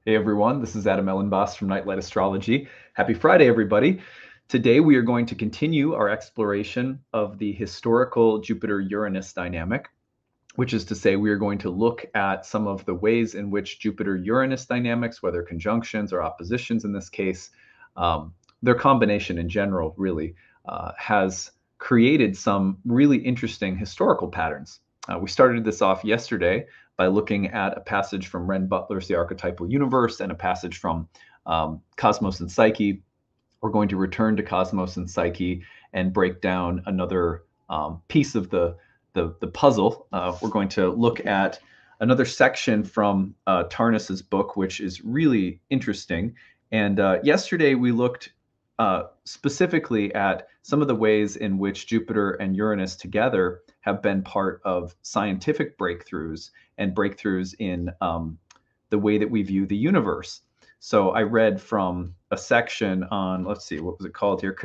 Hey everyone, this is Adam Ellenboss from Nightlight Astrology. Happy Friday, everybody. Today we are going to continue our exploration of the historical Jupiter-Uranus dynamic, which is to say we are going to look at some of the ways in which Jupiter-Uranus dynamics, whether conjunctions or oppositions in this case, their combination in general really has created some really interesting historical patterns. We started this off yesterday by looking at a passage from Ren Butler's The Archetypal Universe and a passage from Cosmos and Psyche. We're going to return to Cosmos and Psyche and break down another piece of the puzzle. We're going to look at another section from Tarnas's book, which is really interesting. And yesterday we looked specifically at some of the ways in which Jupiter and Uranus together have been part of scientific breakthroughs and breakthroughs in the way that we view the universe. So I read from a section on, let's see, what was it called here?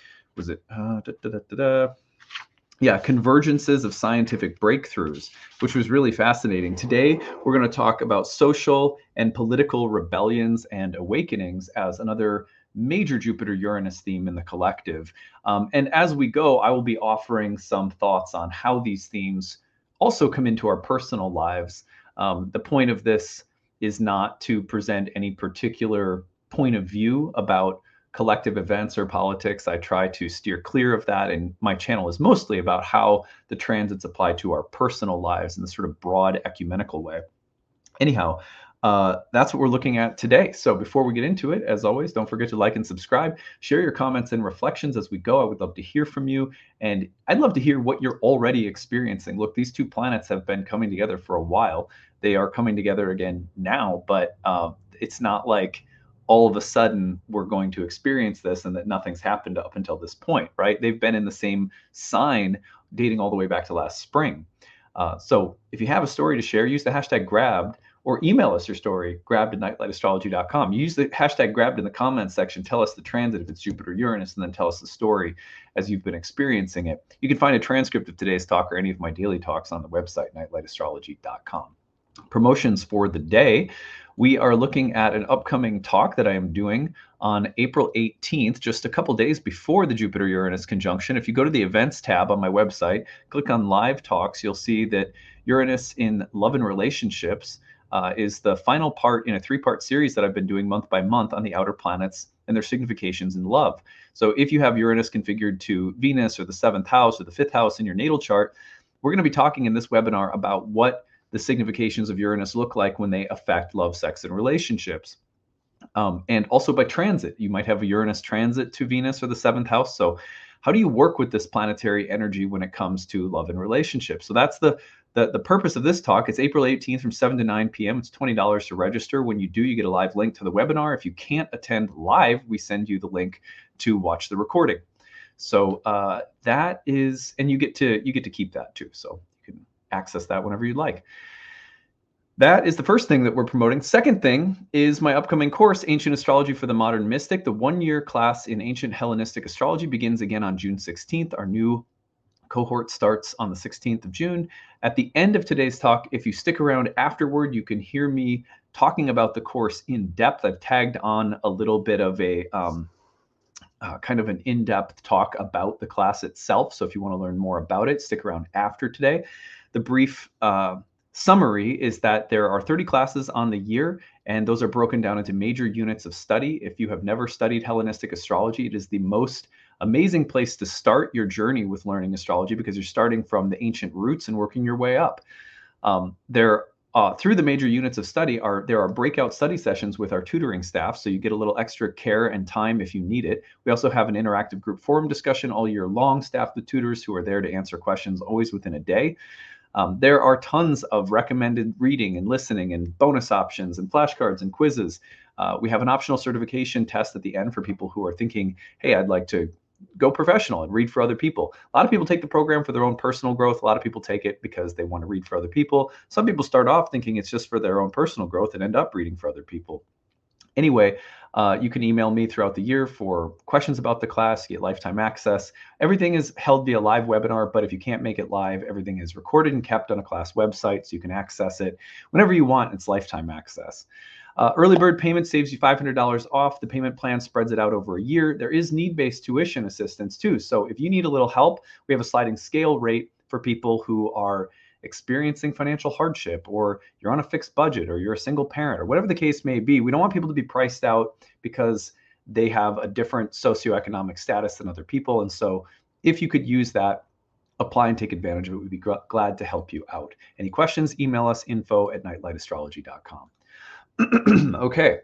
Yeah, convergences of scientific breakthroughs, which was really fascinating. Today, we're going to talk about social and political rebellions and awakenings as another major Jupiter-Uranus theme in the collective. And as we go, I will be offering some thoughts on how these themes also come into our personal lives. The point of this is not to present any particular point of view about collective events or politics. I try to steer clear of that, and my channel is mostly about how the transits apply to our personal lives in this sort of broad ecumenical way. Anyhow, that's what we're looking at today. So before we get into it, as always, don't forget to like and subscribe. Share your comments and reflections as we go. I would love to hear from you, and I'd love to hear what you're already experiencing. Look, these two planets have been coming together for a while. They are coming together again now, but it's not like all of a sudden we're going to experience this and that nothing's happened up until this point, right? They've been in the same sign dating all the way back to last spring. So if you have a story to share, use the hashtag grabbed, or email us your story, grabbed@nightlightastrology.com. Use the hashtag grabbed in the comments section. Tell us the transit if it's Jupiter Uranus, and then tell us the story as you've been experiencing it. You can find a transcript of today's talk or any of my daily talks on the website, nightlightastrology.com. Promotions for the day. We are looking at an upcoming talk that I am doing on April 18th, just a couple days before the Jupiter-Uranus conjunction. If you go to the events tab on my website, click on live talks, you'll see that Uranus in love and relationships is the final part in a three-part series that I've been doing month by month on the outer planets and their significations in love. So if you have Uranus configured to Venus or the 7th house or the 5th house in your natal chart, we're going to be talking in this webinar about what the significations of Uranus look like when they affect love, sex, and relationships. And also by transit. You might have a Uranus transit to Venus or the 7th house. So how do you work with this planetary energy when it comes to love and relationships? So that's the purpose of this talk. It's April 18th from 7 to 9 p.m. It's $20 to register. When you do, you get a live link to the webinar. If you can't attend live, we send you the link to watch the recording. So that is, and you get to keep that too. So you can access that whenever you'd like. That is the first thing that we're promoting. Second thing is my upcoming course, Ancient Astrology for the Modern Mystic. The one-year class in Ancient Hellenistic Astrology begins again on June 16th. Our new cohort starts on the 16th of June. At the end of today's talk, if you stick around afterward, you can hear me talking about the course in depth. I've tagged on a little bit of a kind of an in-depth talk about the class itself. So if you want to learn more about it, stick around after today. The brief summary is that there are 30 classes on the year, and those are broken down into major units of study. If you have never studied Hellenistic astrology, it is the most amazing place to start your journey with learning astrology because you're starting from the ancient roots and working your way up. Through the major units of study, there are breakout study sessions with our tutoring staff, so you get a little extra care and time if you need it. We also have an interactive group forum discussion all year long, staffed with tutors who are there to answer questions always within a day. There are tons of recommended reading and listening and bonus options and flashcards and quizzes. We have an optional certification test at the end for people who are thinking, hey, I'd like to go professional and read for other people. A lot of people take the program for their own personal growth. A lot of people take it because they want to read for other people. Some people start off thinking it's just for their own personal growth and end up reading for other people. Anyway, you can email me throughout the year for questions about the class, get lifetime access. Everything is held via live webinar, but if you can't make it live, everything is recorded and kept on a class website, so you can access it whenever you want. It's lifetime access. Early bird payment saves you $500 off. The payment plan spreads it out over a year. There is need-based tuition assistance too. So if you need a little help, we have a sliding scale rate for people who are experiencing financial hardship, or you're on a fixed budget, or you're a single parent, or whatever the case may be. We don't want people to be priced out because they have a different socioeconomic status than other people. And so if you could use that, apply and take advantage of it. We'd be glad to help you out. Any questions, email us info@nightlightastrology.com. Okay.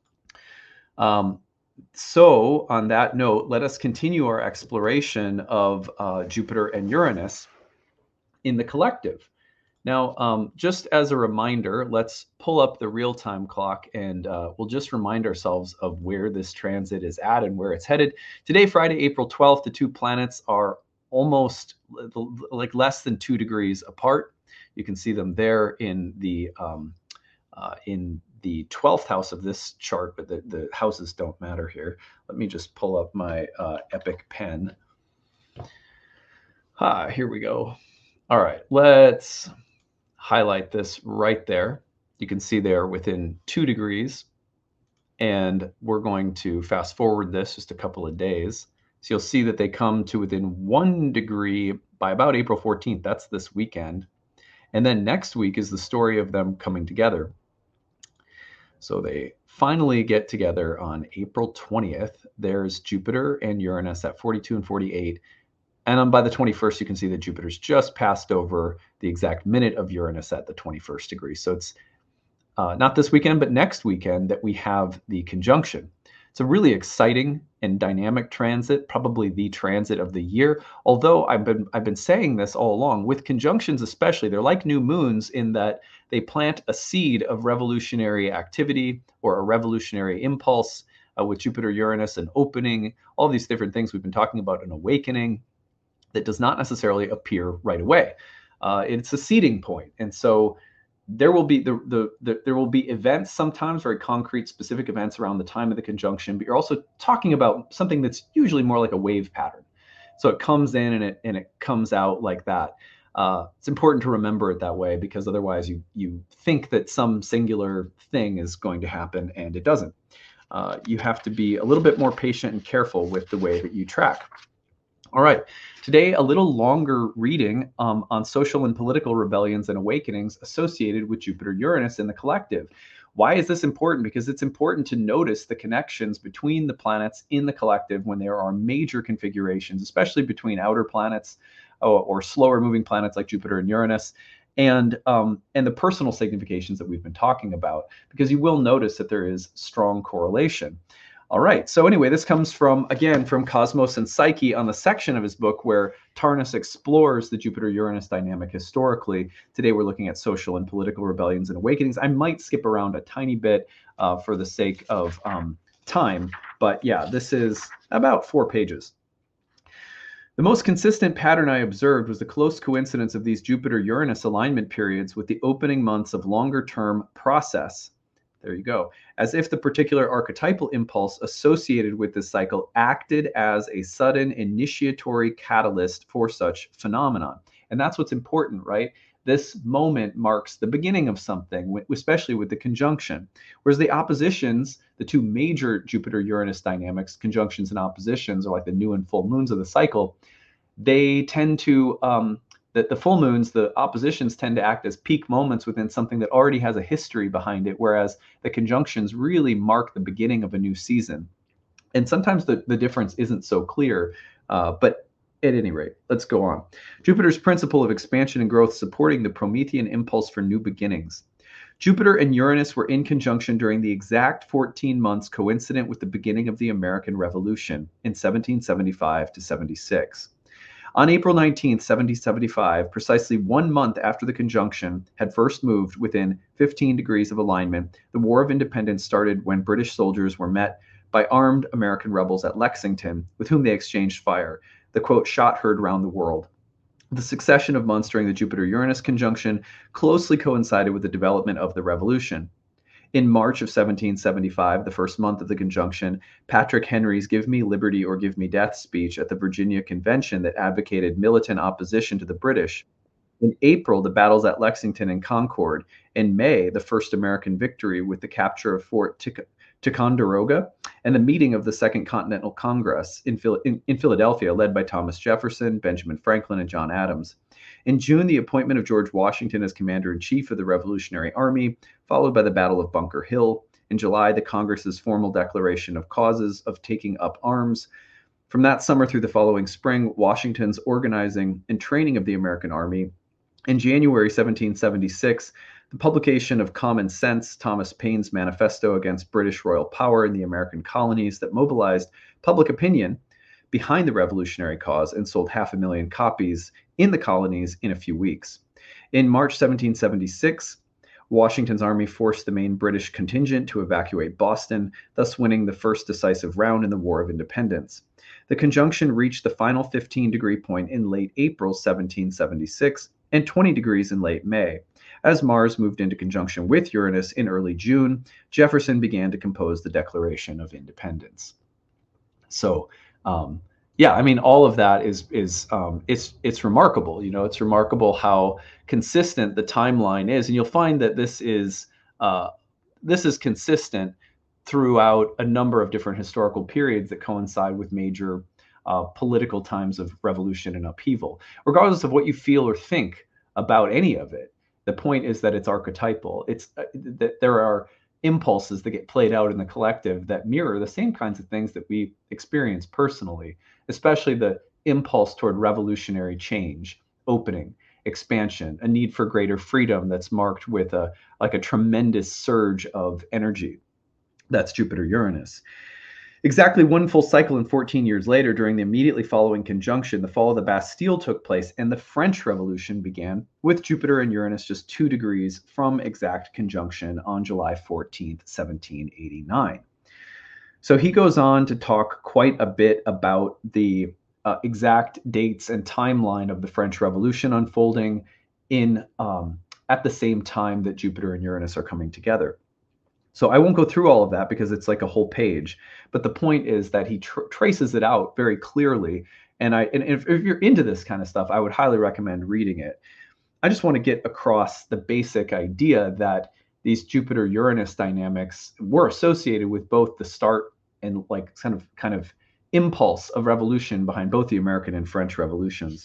So on that note, let us continue our exploration of Jupiter and Uranus in the collective. Now, just as a reminder, let's pull up the real-time clock, and we'll just remind ourselves of where this transit is at and where it's headed. Today, Friday, April 12th, the two planets are almost like less than 2 degrees apart. You can see them there in the 12th house of this chart, but the houses don't matter here. Let me just pull up my Epic pen. Here we go. All right, let's highlight this right there. You can see they're within 2 degrees, and we're going to fast forward this just a couple of days. So you'll see that they come to within 1 degree by about April 14th. That's this weekend. And then next week is the story of them coming together. So they finally get together on April 20th. There's Jupiter and Uranus at 42 and 48. And by the 21st, you can see that Jupiter's just passed over the exact minute of Uranus at the 21st degree. So it's not this weekend, but next weekend that we have the conjunction. It's a really exciting and dynamic transit, probably the transit of the year. Although I've been saying this all along, with conjunctions especially, they're like new moons in that they plant a seed of revolutionary activity or a revolutionary impulse with Jupiter, Uranus, an opening, all these different things we've been talking about, an awakening that does not necessarily appear right away. It's a seeding point, and so there will be there will be events, sometimes very concrete, specific events around the time of the conjunction. But you're also talking about something that's usually more like a wave pattern. So it comes in and it comes out like that. It's important to remember it that way, because otherwise you think that some singular thing is going to happen and it doesn't. You have to be a little bit more patient and careful with the way that you track. All right, today a little longer reading on social and political rebellions and awakenings associated with Jupiter-Uranus in the collective. Why is this important? Because it's important to notice the connections between the planets in the collective when there are major configurations, especially between outer planets or slower moving planets like Jupiter and Uranus, and the personal significations that we've been talking about, because you will notice that there is strong correlation. All right, so anyway, this comes from, again, from Cosmos and Psyche on the section of his book where Tarnas explores the Jupiter-Uranus dynamic historically. Today we're looking at social and political rebellions and awakenings. I might skip around a tiny bit for the sake of time, but yeah, this is about 4 pages. The most consistent pattern I observed was the close coincidence of these Jupiter-Uranus alignment periods with the opening months of longer-term process. There you go. As if the particular archetypal impulse associated with this cycle acted as a sudden initiatory catalyst for such phenomenon. And that's what's important, right? This moment marks the beginning of something, especially with the conjunction. Whereas the oppositions, the two major Jupiter-Uranus dynamics, conjunctions and oppositions, are like the new and full moons of the cycle. They tend to the full moons, the oppositions tend to act as peak moments within something that already has a history behind it, whereas the conjunctions really mark the beginning of a new season. And sometimes the difference isn't so clear, but at any rate, let's go on. Jupiter's principle of expansion and growth supporting the Promethean impulse for new beginnings. Jupiter and Uranus were in conjunction during the exact 14 months coincident with the beginning of the American Revolution in 1775 to 76. On April 19, 1775, precisely 1 month after the conjunction had first moved within 15 degrees of alignment, the War of Independence started when British soldiers were met by armed American rebels at Lexington, with whom they exchanged fire. The quote, shot heard round the world. The succession of months during the Jupiter-Uranus conjunction closely coincided with the development of the revolution. In March of 1775, the first month of the conjunction, Patrick Henry's Give Me Liberty or Give Me Death speech at the Virginia Convention that advocated militant opposition to the British In April, the battles at Lexington and Concord. In May, the first American victory with the capture of Fort Ticonderoga and the meeting of the Second Continental Congress in Philadelphia, led by Thomas Jefferson, Benjamin Franklin, and John Adams. In June, the appointment of George Washington as Commander-in-Chief of the Revolutionary Army, followed by the Battle of Bunker Hill. In July, the Congress's formal declaration of causes of taking up arms. From that summer through the following spring, Washington's organizing and training of the American Army. In January 1776, the publication of Common Sense, Thomas Paine's manifesto against British royal power in the American colonies that mobilized public opinion behind the revolutionary cause and sold 500,000 copies in the colonies in a few weeks. In March 1776, Washington's army forced the main British contingent to evacuate Boston, thus winning the first decisive round in the War of Independence. The conjunction reached the final 15-degree point in late April 1776 and 20 degrees in late May. As Mars moved into conjunction with Uranus in early June, Jefferson began to compose the Declaration of Independence. So, yeah, I mean, all of that is it's remarkable. You know, it's remarkable how consistent the timeline is, and you'll find that this is consistent throughout a number of different historical periods that coincide with major political times of revolution and upheaval. Regardless of what you feel or think about any of it, the point is that it's archetypal. It's that there are impulses that get played out in the collective that mirror the same kinds of things that we experience personally, especially the impulse toward revolutionary change, opening, expansion, a need for greater freedom that's marked with a tremendous surge of energy. That's Jupiter-Uranus. Exactly one full cycle and 14 years later, during the immediately following conjunction, the fall of the Bastille took place and the French Revolution began, with Jupiter and Uranus just 2 degrees from exact conjunction on July 14th, 1789. So he goes on to talk quite a bit about the exact dates and timeline of the French Revolution unfolding in at the same time that Jupiter and Uranus are coming together. So I won't go through all of that because it's like a whole page. But the point is that he traces it out very clearly. And if you're into this kind of stuff, I would highly recommend reading it. I just want to get across the basic idea that these Jupiter-Uranus dynamics were associated with both the start and like kind of impulse of revolution behind both the American and French revolutions.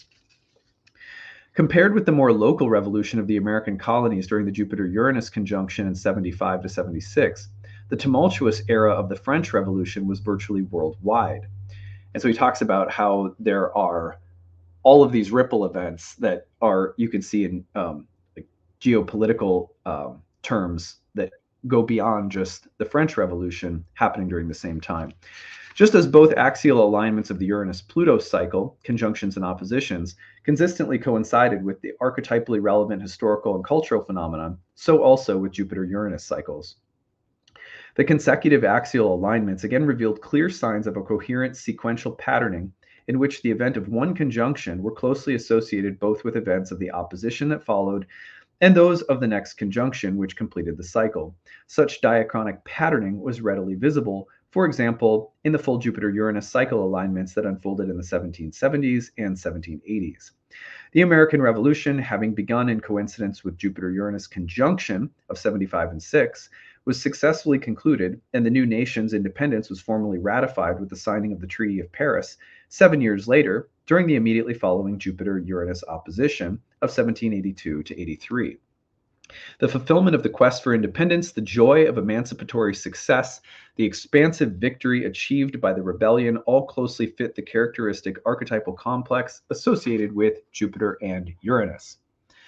Compared with the more local revolution of the American colonies during the Jupiter-Uranus conjunction in 75 to 76, the tumultuous era of the French Revolution was virtually worldwide. And so he talks about how there are all of these ripple events that are, you can see in like geopolitical terms that go beyond just the French Revolution happening during the same time. Just as both axial alignments of the Uranus-Pluto cycle, conjunctions and oppositions, consistently coincided with the archetypally relevant historical and cultural phenomenon, so also with Jupiter-Uranus cycles. The consecutive axial alignments again revealed clear signs of a coherent sequential patterning in which the event of one conjunction were closely associated both with events of the opposition that followed and those of the next conjunction which completed the cycle. Such diachronic patterning was readily visible, for example, in the full Jupiter-Uranus cycle alignments that unfolded in the 1770s and 1780s. The American Revolution, having begun in coincidence with Jupiter-Uranus conjunction of 75 and 6, was successfully concluded, and the new nation's independence was formally ratified with the signing of the Treaty of Paris 7 years later, during the immediately following Jupiter-Uranus opposition of 1782 to 83. The fulfillment of the quest for independence, the joy of emancipatory success, the expansive victory achieved by the rebellion all closely fit the characteristic archetypal complex associated with Jupiter and Uranus.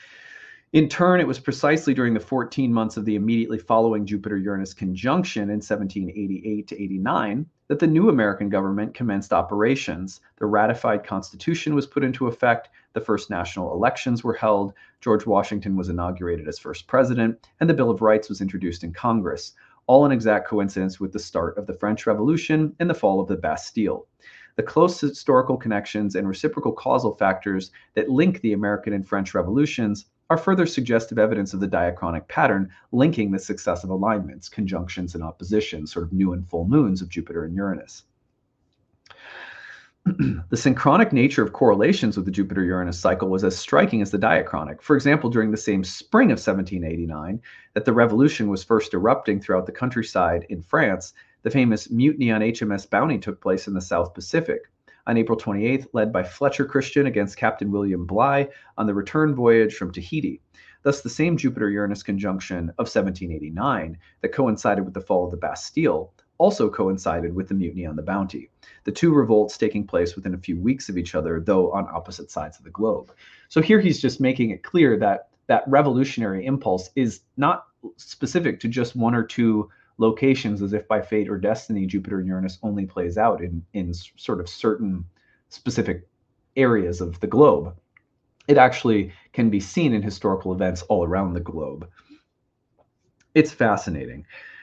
In turn, it was precisely during the 14 months of the immediately following Jupiter-Uranus conjunction in 1788 to 89 that the new American government commenced operations. The ratified Constitution was put into effect, the first national elections were held, George Washington was inaugurated as first president, and the Bill of Rights was introduced in Congress, all in exact coincidence with the start of the French Revolution and the fall of the Bastille. The close historical connections and reciprocal causal factors that link the American and French revolutions are further suggestive evidence of the diachronic pattern linking the successive alignments, conjunctions, and oppositions, sort of new and full moons of Jupiter and Uranus. The synchronic nature of correlations with the Jupiter-Uranus cycle was as striking as the diachronic. For example, during the same spring of 1789 that the revolution was first erupting throughout the countryside in France, the famous mutiny on HMS Bounty took place in the South Pacific. On April 28th, led by Fletcher Christian against Captain William Bligh on the return voyage from Tahiti. Thus, the same Jupiter-Uranus conjunction of 1789 that coincided with the fall of the Bastille also coincided with the mutiny on the Bounty, the two revolts taking place within a few weeks of each other, though on opposite sides of the globe. So here he's just making it clear that that revolutionary impulse is not specific to just one or two locations, as if by fate or destiny, Jupiter and Uranus only plays out in sort of certain specific areas of the globe. It actually can be seen in historical events all around the globe. It's fascinating.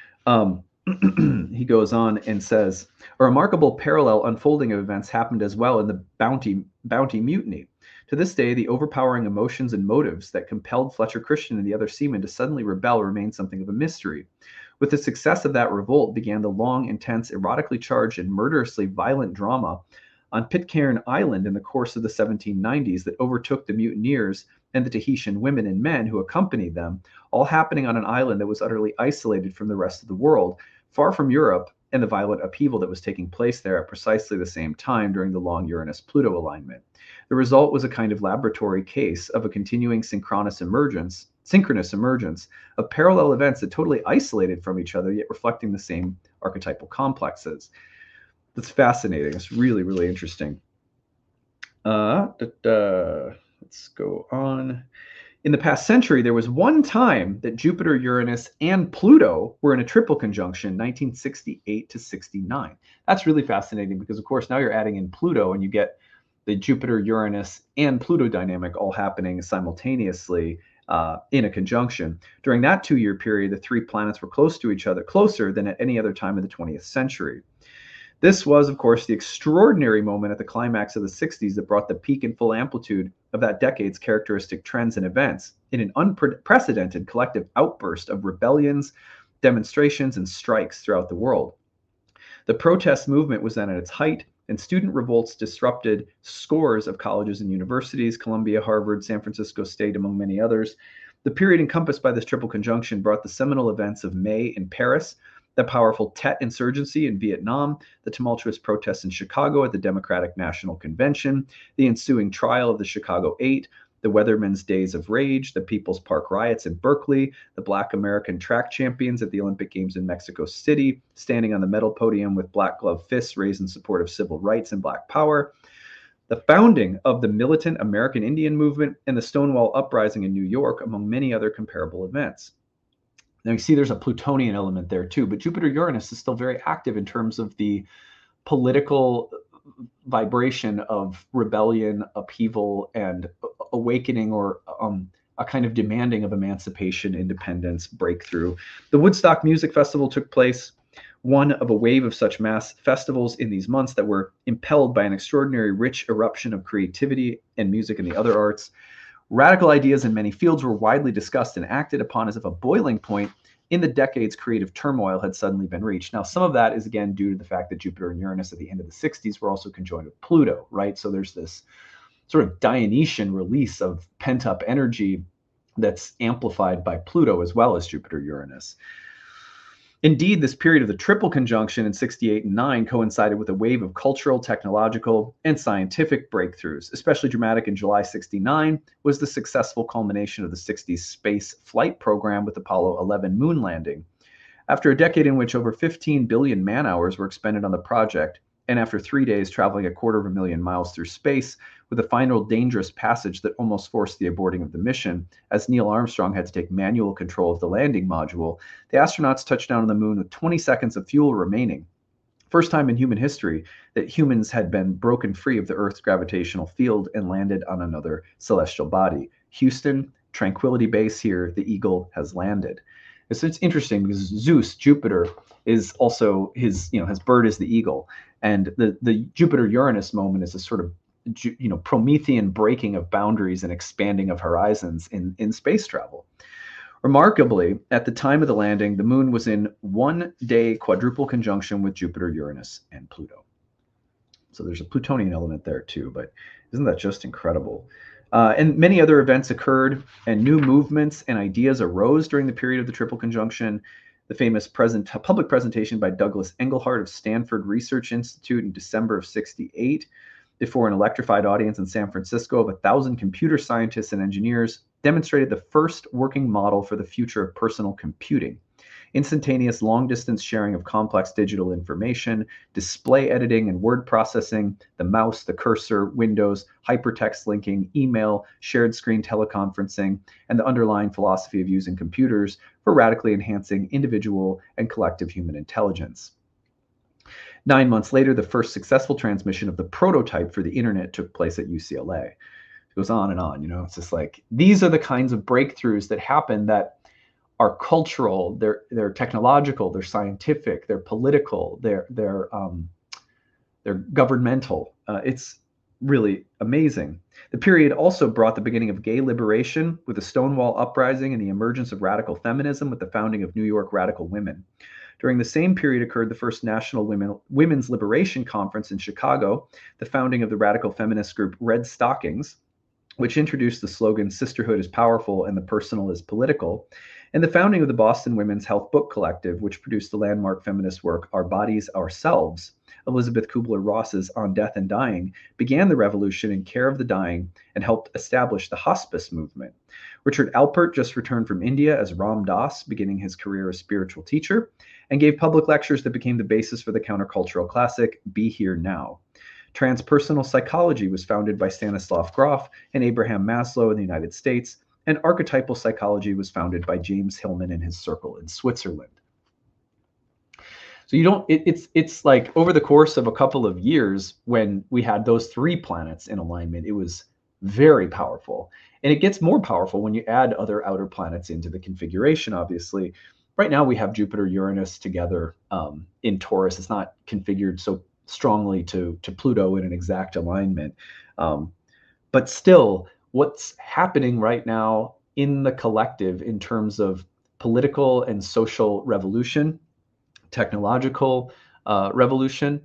He goes on and says, a remarkable parallel unfolding of events happened as well in the Bounty mutiny. To this day, the overpowering emotions and motives that compelled Fletcher Christian and the other seamen to suddenly rebel remain something of a mystery. With the success of that revolt began the long, intense, erotically charged, and murderously violent drama on Pitcairn Island in the course of the 1790s that overtook the mutineers and the Tahitian women and men who accompanied them, all happening on an island that was utterly isolated from the rest of the world, far from Europe and the violent upheaval that was taking place there at precisely the same time during the long Uranus-Pluto alignment. The result was a kind of laboratory case of a continuing synchronous emergence of parallel events that totally isolated from each other, yet reflecting the same archetypal complexes. That's fascinating. It's really, really interesting. Let's go on. In the past century, there was one time that Jupiter, Uranus, and Pluto were in a triple conjunction, 1968 to 69. That's really fascinating because, of course, now you're adding in Pluto and you get the Jupiter, Uranus, and Pluto dynamic all happening simultaneously in a conjunction. During that 2-year period, the three planets were close to each other, closer than at any other time in the 20th century. This was, of course, the extraordinary moment at the climax of the 60s that brought the peak and full amplitude of that decade's characteristic trends and events in an unprecedented collective outburst of rebellions, demonstrations, and strikes throughout the world. The protest movement was then at its height, and student revolts disrupted scores of colleges and universities, Columbia, Harvard, San Francisco State, among many others. The period encompassed by this triple conjunction brought the seminal events of May in Paris, the powerful Tet insurgency in Vietnam, the tumultuous protests in Chicago at the Democratic National Convention, the ensuing trial of the Chicago Eight, the Weathermen's Days of Rage, the People's Park riots in Berkeley, the Black American track champions at the Olympic Games in Mexico City, standing on the medal podium with black glove fists raised in support of civil rights and Black power, the founding of the militant American Indian movement, and the Stonewall Uprising in New York, among many other comparable events. Now you see there's a Plutonian element there too, but Jupiter-Uranus is still very active in terms of the political vibration of rebellion, upheaval, and awakening, or a kind of demanding of emancipation, independence, breakthrough. The Woodstock Music Festival took place, one of a wave of such mass festivals in these months that were impelled by an extraordinary rich eruption of creativity and music and the other arts. Radical ideas in many fields were widely discussed and acted upon as if a boiling point in the decades creative turmoil had suddenly been reached. Now, some of that is, again, due to the fact that Jupiter and Uranus at the end of the 60s were also conjoined with Pluto, right? So there's this sort of Dionysian release of pent-up energy that's amplified by Pluto as well as Jupiter-Uranus. Indeed, this period of the triple conjunction in 68 and 9 coincided with a wave of cultural, technological, and scientific breakthroughs. Especially dramatic in July 69 was the successful culmination of the 60s space flight program with Apollo 11 moon landing. After a decade in which over 15 billion man-hours were expended on the project, and after 3 days traveling 250,000 miles through space, with a final dangerous passage that almost forced the aborting of the mission, as Neil Armstrong had to take manual control of the landing module, the astronauts touched down on the moon with 20 seconds of fuel remaining. First time in human history that humans had been broken free of the Earth's gravitational field and landed on another celestial body. Houston, Tranquility Base here, the Eagle has landed. It's interesting because Zeus, Jupiter, is also his bird is the eagle. And the Jupiter-Uranus moment is a sort of Promethean breaking of boundaries and expanding of horizons in space travel. Remarkably, at the time of the landing, the moon was in 1-day quadruple conjunction with Jupiter, Uranus, and Pluto. So there's a plutonian element there too, but isn't that just incredible? And many other events occurred, and new movements and ideas arose during the period of the Triple Conjunction. The famous public presentation by Douglas Engelhart of Stanford Research Institute in December of '68 before an electrified audience in San Francisco of 1,000 computer scientists and engineers demonstrated the first working model for the future of personal computing. Instantaneous long-distance sharing of complex digital information, display editing and word processing, the mouse, the cursor, Windows, hypertext linking, email, shared screen teleconferencing, and the underlying philosophy of using computers for radically enhancing individual and collective human intelligence. 9 months later, the first successful transmission of the prototype for the internet took place at UCLA. It goes on and on, it's just like, these are the kinds of breakthroughs that happen that are cultural, they're technological, they're scientific, they're political, they're governmental. It's really amazing. The period also brought the beginning of gay liberation with the Stonewall Uprising and the emergence of radical feminism with the founding of New York Radical Women. During the same period occurred the first National Women's Liberation Conference in Chicago, the founding of the radical feminist group Red Stockings, which introduced the slogan, "Sisterhood is powerful and the personal is political," and the founding of the Boston Women's Health Book Collective, which produced the landmark feminist work, Our Bodies, Ourselves. Elizabeth Kubler-Ross's On Death and Dying began the revolution in care of the dying and helped establish the hospice movement. Richard Alpert just returned from India as Ram Dass, beginning his career as spiritual teacher, and gave public lectures that became the basis for the countercultural classic, Be Here Now. Transpersonal psychology was founded by Stanislav Grof and Abraham Maslow in the United States, and archetypal psychology was founded by James Hillman and his circle in Switzerland. So it's like over the course of a couple of years when we had those three planets in alignment, it was very powerful. And it gets more powerful when you add other outer planets into the configuration, obviously. Right now we have Jupiter, Uranus together in Taurus. It's not configured so strongly to Pluto in an exact alignment. But still, what's happening right now in the collective in terms of political and social revolution, technological revolution,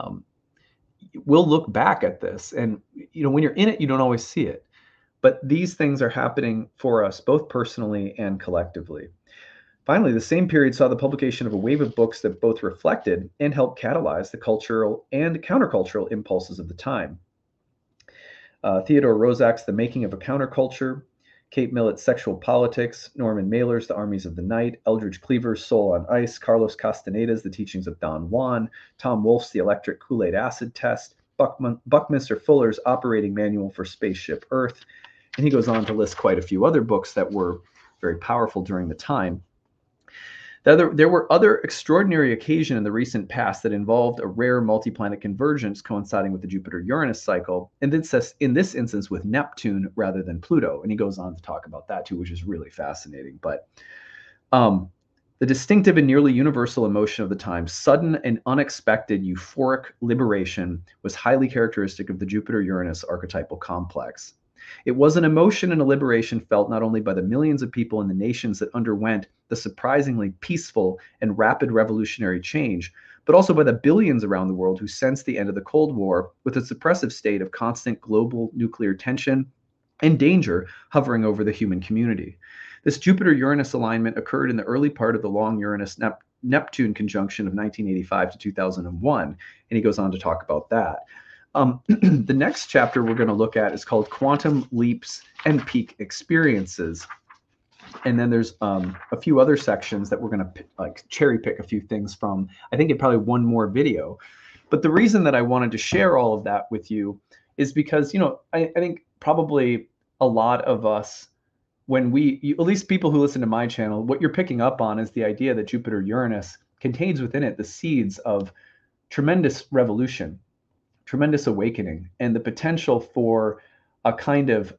we'll look back at this. And when you're in it, you don't always see it. But these things are happening for us, both personally and collectively. Finally, the same period saw the publication of a wave of books that both reflected and helped catalyze the cultural and countercultural impulses of the time. Theodore Roszak's The Making of a Counterculture, Kate Millett's Sexual Politics, Norman Mailer's The Armies of the Night, Eldridge Cleaver's Soul on Ice, Carlos Castaneda's The Teachings of Don Juan, Tom Wolfe's The Electric Kool-Aid Acid Test, Buckminster Fuller's Operating Manual for Spaceship Earth, and he goes on to list quite a few other books that were very powerful during the time. There were other extraordinary occasions in the recent past that involved a rare multi-planet convergence coinciding with the Jupiter-Uranus cycle, and in this instance with Neptune rather than Pluto. And he goes on to talk about that too, which is really fascinating. But the distinctive and nearly universal emotion of the time, sudden and unexpected euphoric liberation, was highly characteristic of the Jupiter-Uranus archetypal complex. It was an emotion and a liberation felt not only by the millions of people in the nations that underwent the surprisingly peaceful and rapid revolutionary change, but also by the billions around the world who sensed the end of the Cold War with its oppressive state of constant global nuclear tension and danger hovering over the human community. This Jupiter-Uranus alignment occurred in the early part of the long Uranus-Neptune conjunction of 1985 to 2001, and he goes on to talk about that. The next chapter we're going to look at is called Quantum Leaps and Peak Experiences. And then there's a few other sections that we're going to cherry pick a few things from. I think it probably one more video. But the reason that I wanted to share all of that with you is because, I think probably a lot of us, at least people who listen to my channel, what you're picking up on is the idea that Jupiter-Uranus contains within it the seeds of tremendous revolution, tremendous awakening, and the potential for a kind of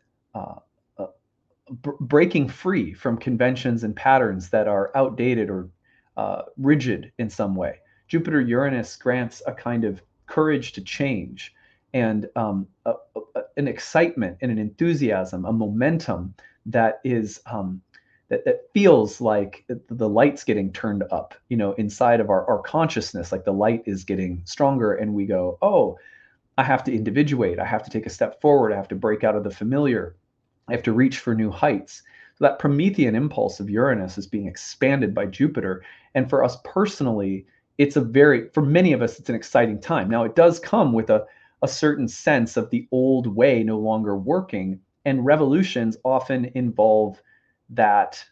breaking free from conventions and patterns that are outdated or rigid in some way. Jupiter-Uranus grants a kind of courage to change and an excitement and an enthusiasm, a momentum that is that feels like the light's getting turned up, inside of our consciousness, like the light is getting stronger, and we go, oh, I have to individuate. I have to take a step forward. I have to break out of the familiar. I have to reach for new heights. So that Promethean impulse of Uranus is being expanded by Jupiter. And for us personally, for many of us, it's an exciting time. Now, it does come with a certain sense of the old way no longer working. And revolutions often involve that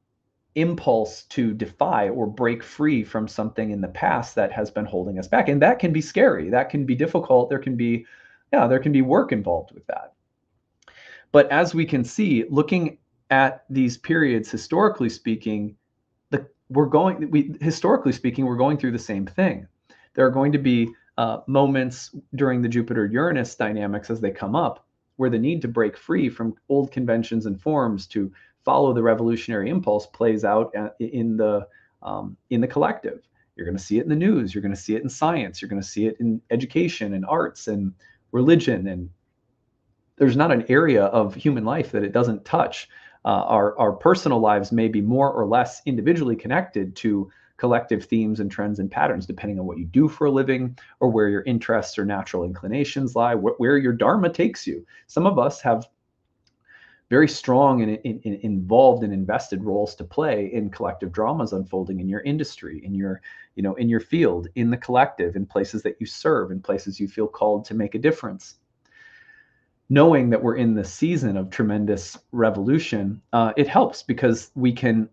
impulse to defy or break free from something in the past that has been holding us back. And that can be scary. That can be difficult. There can be work involved with that. But as we can see, looking at these periods, historically speaking, we're going through the same thing. There are going to be moments during the Jupiter-Uranus dynamics as they come up, where the need to break free from old conventions and forms to follow the revolutionary impulse plays out in the collective. You're going to see it in the news. You're going to see it in science. You're going to see it in education and arts and religion. And there's not an area of human life that it doesn't touch. Our personal lives may be more or less individually connected to collective themes and trends and patterns, depending on what you do for a living or where your interests or natural inclinations lie, where your dharma takes you. Some of us have very strong and involved and invested roles to play in collective dramas unfolding in your industry, in your field, in the collective, in places that you serve, in places you feel called to make a difference. Knowing that we're in the season of tremendous revolution, it helps because we can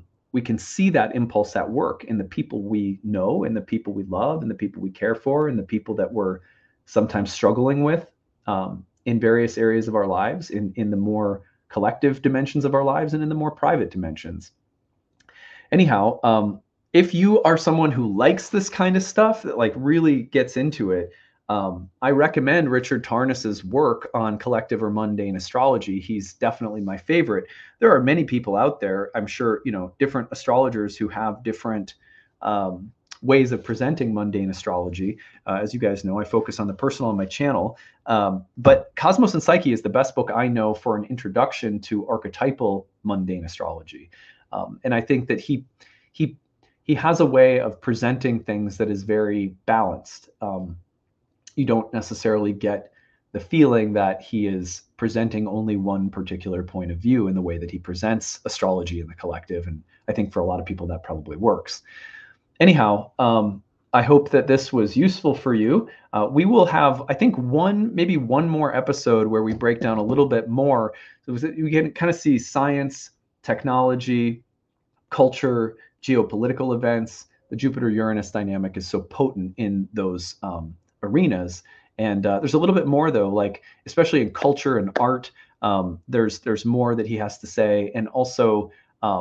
see that impulse at work in the people we know, and the people we love, and the people we care for, and the people that we're sometimes struggling with in various areas of our lives, in the more collective dimensions of our lives and in the more private dimensions. Anyhow, if you are someone who likes this kind of stuff, that like really gets into it, I recommend Richard Tarnas's work on collective or mundane astrology. He's definitely my favorite. There are many people out there, I'm sure, different astrologers who have different ways of presenting mundane astrology. As you guys know, I focus on the personal on my channel. But Cosmos and Psyche is the best book I know for an introduction to archetypal mundane astrology. And I think that he has a way of presenting things that is very balanced. You don't necessarily get the feeling that he is presenting only one particular point of view in the way that he presents astrology in the collective. And I think for a lot of people that probably works. Anyhow, I hope that this was useful for you. We will have, I think, maybe one more episode where we break down a little bit more. So we can kind of see science, technology, culture, geopolitical events. The Jupiter-Uranus dynamic is so potent in those arenas. And there's a little bit more, though, like especially in culture and art. There's more that he has to say, and also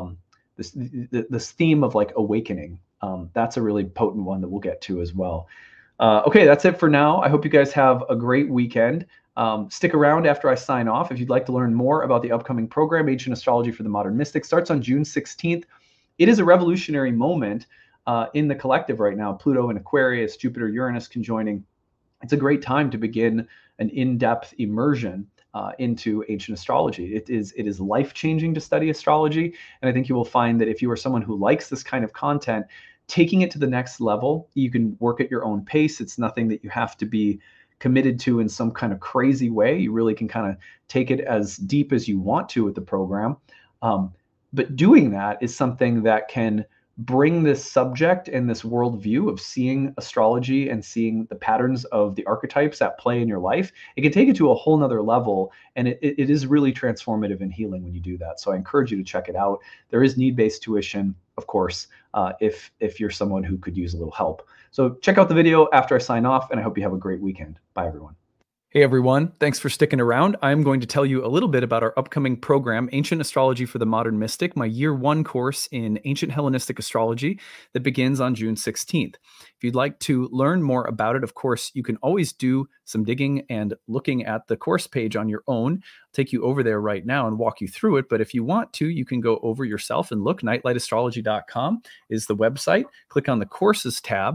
this theme of like awakening. That's a really potent one that we'll get to as well. Okay, that's it for now. I hope you guys have a great weekend. Stick around after I sign off. If you'd like to learn more about the upcoming program, Ancient Astrology for the Modern Mystic, starts on June 16th. It is a revolutionary moment in the collective right now. Pluto in Aquarius, Jupiter, Uranus conjoining. It's a great time to begin an in-depth immersion into ancient astrology. It is life-changing to study astrology, and I think you will find that if you are someone who likes this kind of content, taking it to the next level, you can work at your own pace. It's nothing that you have to be committed to in some kind of crazy way. You really can kind of take it as deep as you want to with the program. But doing that is something that can bring this subject and this worldview of seeing astrology and seeing the patterns of the archetypes at play in your life. It can take it to a whole nother level, and it is really transformative and healing when you do that. So I encourage you to check it out. There is need-based tuition, of course, if you're someone who could use a little help. So check out the video after I sign off, and I hope you have a great weekend. Bye, everyone. Hey everyone, thanks for sticking around. I'm going to tell you a little bit about our upcoming program, Ancient Astrology for the Modern Mystic, my year 1 course in ancient Hellenistic astrology that begins on June 16th. If you'd like to learn more about it, of course, you can always do some digging and looking at the course page on your own. I'll take you over there right now and walk you through it. But if you want to, you can go over yourself and look. Nightlightastrology.com is the website. Click on the courses tab,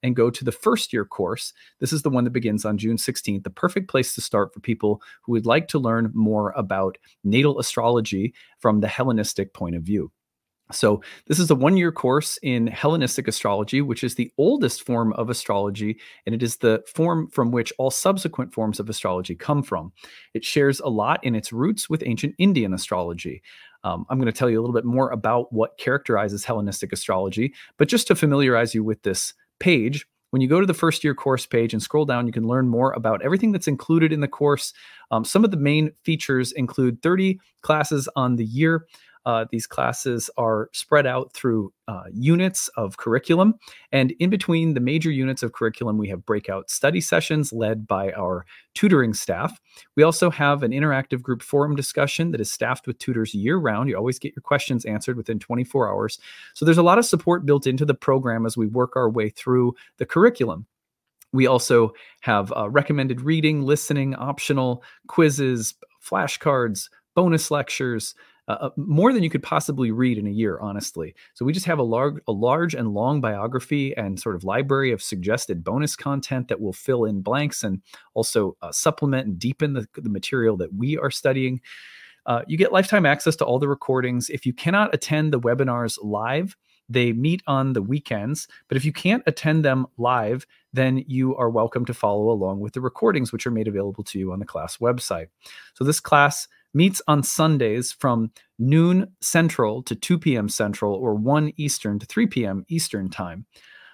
and go to the first year course. This is the one that begins on June 16th, the perfect place to start for people who would like to learn more about natal astrology from the Hellenistic point of view. So this is a one-year course in Hellenistic astrology, which is the oldest form of astrology, and it is the form from which all subsequent forms of astrology come from. It shares a lot in its roots with ancient Indian astrology. I'm going to tell you a little bit more about what characterizes Hellenistic astrology, but just to familiarize you with this page, when you go to the first year course page and scroll down, you can learn more about everything that's included in the course. Some of the main features include 30 classes on the year. These classes are spread out through units of curriculum. And in between the major units of curriculum, we have breakout study sessions led by our tutoring staff. We also have an interactive group forum discussion that is staffed with tutors year round. You always get your questions answered within 24 hours. So there's a lot of support built into the program as we work our way through the curriculum. We also have recommended reading, listening, optional quizzes, flashcards, bonus lectures, more than you could possibly read in a year, honestly. So we just have a large and long biography and sort of library of suggested bonus content that will fill in blanks and also supplement and deepen the material that we are studying. You get lifetime access to all the recordings. If you cannot attend the webinars live, they meet on the weekends, but if you can't attend them live, then you are welcome to follow along with the recordings, which are made available to you on the class website. So this class meets on Sundays from noon Central to 2 p.m. Central, or 1 Eastern to 3 p.m. Eastern time.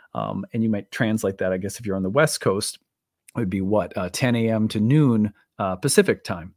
And you might translate that, I guess, if you're on the West Coast, it would be 10 a.m. to noon Pacific time.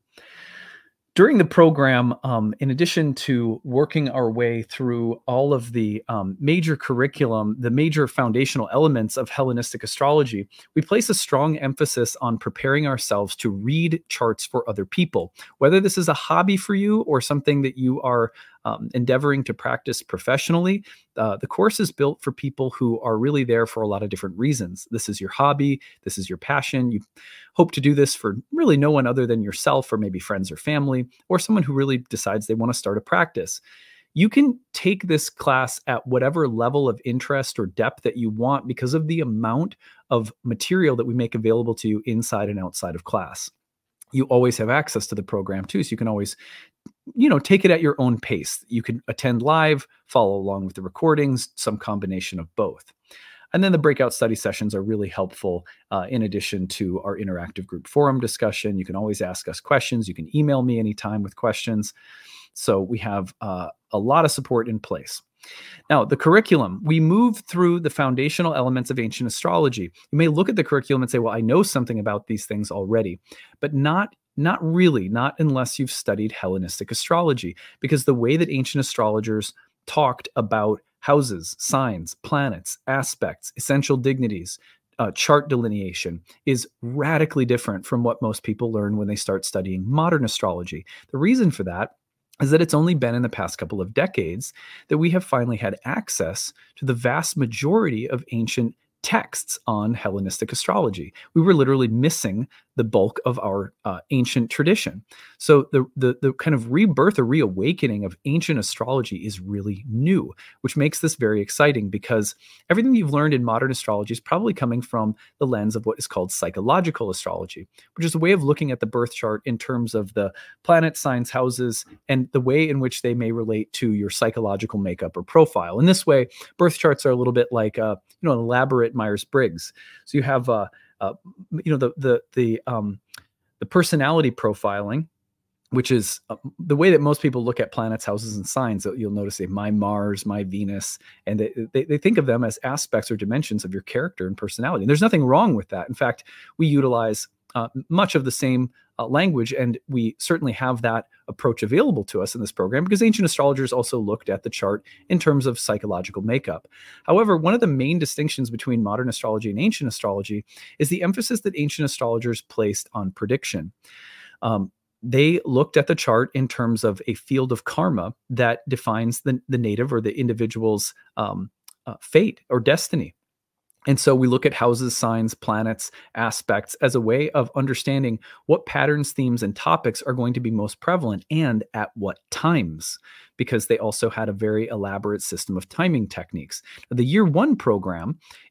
During the program, in addition to working our way through all of the major curriculum, the major foundational elements of Hellenistic astrology, we place a strong emphasis on preparing ourselves to read charts for other people. Whether this is a hobby for you or something that you are endeavoring to practice professionally, the course is built for people who are really there for a lot of different reasons. This is your hobby. This is your passion. You hope to do this for really no one other than yourself, or maybe friends or family, or someone who really decides they want to start a practice. You can take this class at whatever level of interest or depth that you want because of the amount of material that we make available to you inside and outside of class. You always have access to the program too, so you can always take it at your own pace. You can attend live, follow along with the recordings, some combination of both. And then the breakout study sessions are really helpful in addition to our interactive group forum discussion. You can always ask us questions. You can email me anytime with questions. So we have a lot of support in place. Now, the curriculum, we move through the foundational elements of ancient astrology. You may look at the curriculum and say, well, I know something about these things already, but not really, not unless you've studied Hellenistic astrology, because the way that ancient astrologers talked about houses, signs, planets, aspects, essential dignities, chart delineation is radically different from what most people learn when they start studying modern astrology. The reason for that is that it's only been in the past couple of decades that we have finally had access to the vast majority of ancient texts on Hellenistic astrology. We were literally missing the bulk of our ancient tradition. So the kind of rebirth or reawakening of ancient astrology is really new, which makes this very exciting because everything you've learned in modern astrology is probably coming from the lens of what is called psychological astrology, which is a way of looking at the birth chart in terms of the planet, signs, houses, and the way in which they may relate to your psychological makeup or profile. In this way, birth charts are a little bit like an elaborate Myers-Briggs. So you have the personality profiling, which is the way that most people look at planets, houses, and signs. You'll notice my Mars, my Venus, and they think of them as aspects or dimensions of your character and personality. And there's nothing wrong with that. In fact, we utilize much of the same language, and we certainly have that approach available to us in this program because ancient astrologers also looked at the chart in terms of psychological makeup. However, one of the main distinctions between modern astrology and ancient astrology is the emphasis that ancient astrologers placed on prediction. They looked at the chart in terms of a field of karma that defines the native or the individual's fate or destiny. And so we look at houses, signs, planets, aspects as a way of understanding what patterns, themes, and topics are going to be most prevalent and at what times, because they also had a very elaborate system of timing techniques. The year one program is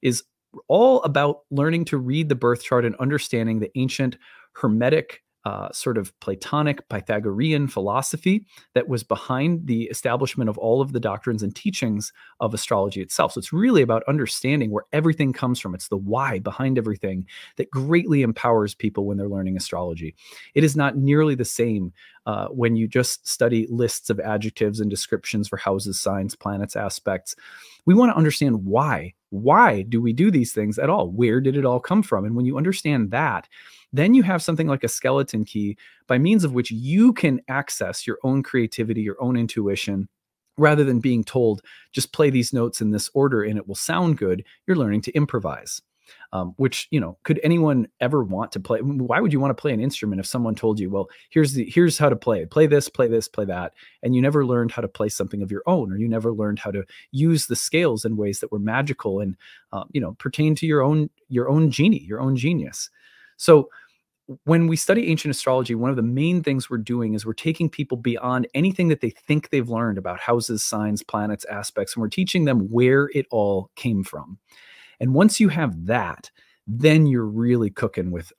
all about learning to read the birth chart and understanding the ancient Hermetic, sort of Platonic, Pythagorean philosophy that was behind the establishment of all of the doctrines and teachings of astrology itself. So it's really about understanding where everything comes from. It's the why behind everything that greatly empowers people when they're learning astrology. It is not nearly the same when you just study lists of adjectives and descriptions for houses, signs, planets, aspects. We want to understand why. Why do we do these things at all? Where did it all come from? And when you understand that, then you have something like a skeleton key by means of which you can access your own creativity, your own intuition, rather than being told, just play these notes in this order and it will sound good. You're learning to improvise. Which, could anyone ever want to play? Why would you want to play an instrument if someone told you, well, here's how to play this, play this, play that, and you never learned how to play something of your own, or you never learned how to use the scales in ways that were magical and pertain to your own genie, your own genius. So when we study ancient astrology, one of the main things we're doing is we're taking people beyond anything that they think they've learned about houses, signs, planets, aspects, and we're teaching them where it all came from. And once you have that, then you're really cooking with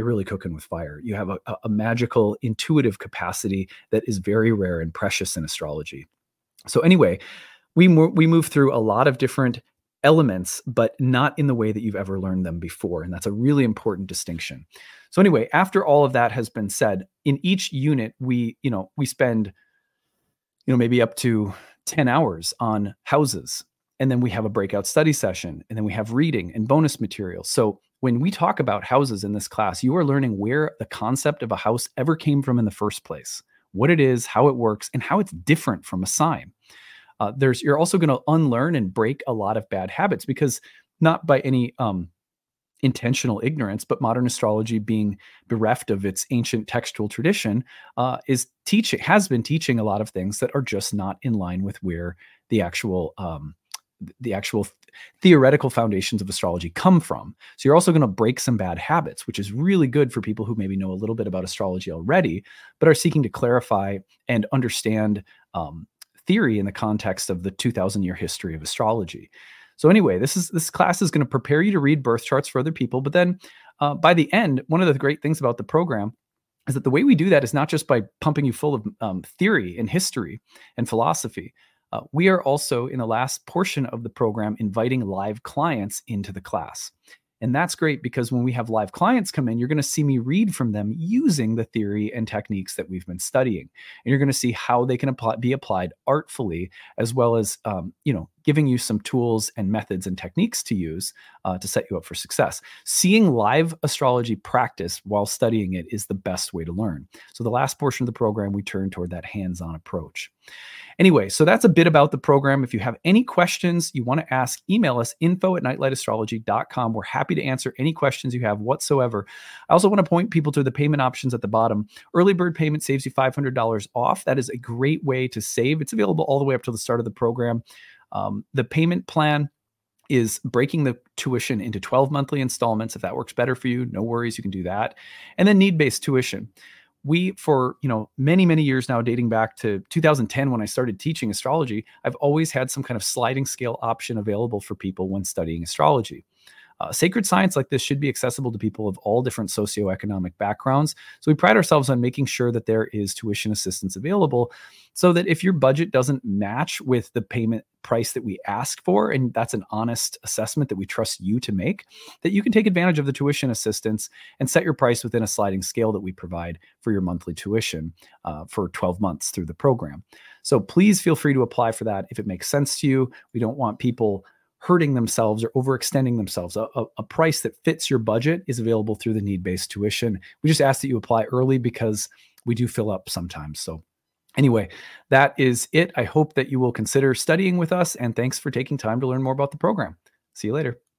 fire. You have a magical, intuitive capacity that is very rare and precious in astrology. So anyway, we move through a lot of different elements, but not in the way that you've ever learned them before. And that's a really important distinction. So anyway, after all of that has been said, in each unit, we spend, maybe up to 10 hours on houses. And then we have a breakout study session, and then we have reading and bonus material. So when we talk about houses in this class, you are learning where the concept of a house ever came from in the first place, what it is, how it works, and how it's different from a sign. You're also going to unlearn and break a lot of bad habits, because not by any intentional ignorance, but modern astrology, being bereft of its ancient textual tradition, has been teaching a lot of things that are just not in line with where the actual theoretical foundations of astrology come from. So you're also going to break some bad habits, which is really good for people who maybe know a little bit about astrology already, but are seeking to clarify and understand theory in the context of the 2,000-year history of astrology. So anyway, this class is going to prepare you to read birth charts for other people. But then by the end, one of the great things about the program is that the way we do that is not just by pumping you full of theory and history and philosophy. We are also, in the last portion of the program, inviting live clients into the class. And that's great, because when we have live clients come in, you're going to see me read from them using the theory and techniques that we've been studying. And you're going to see how they can be applied artfully, as well as, giving you some tools and methods and techniques to use to set you up for success. Seeing live astrology practice while studying it is the best way to learn. So the last portion of the program, we turn toward that hands-on approach. Anyway, so that's a bit about the program. If you have any questions you want to ask, email us, info@nightlightastrology.com. We're happy to answer any questions you have whatsoever. I also want to point people to the payment options at the bottom. Early bird payment saves you $500 off. That is a great way to save. It's available all the way up to the start of the program. The payment plan is breaking the tuition into 12 monthly installments. If that works better for you, no worries, you can do that. And then need-based tuition. We, for many, many years now, dating back to 2010 when I started teaching astrology, I've always had some kind of sliding scale option available for people when studying astrology. Sacred science like this should be accessible to people of all different socioeconomic backgrounds. So we pride ourselves on making sure that there is tuition assistance available, so that if your budget doesn't match with the payment price that we ask for, and that's an honest assessment that we trust you to make, that you can take advantage of the tuition assistance and set your price within a sliding scale that we provide for your monthly tuition for 12 months through the program. So please feel free to apply for that if it makes sense to you. We don't want people hurting themselves or overextending themselves. A price that fits your budget is available through the need-based tuition. We just ask that you apply early, because we do fill up sometimes. So anyway, that is it. I hope that you will consider studying with us, and thanks for taking time to learn more about the program. See you later.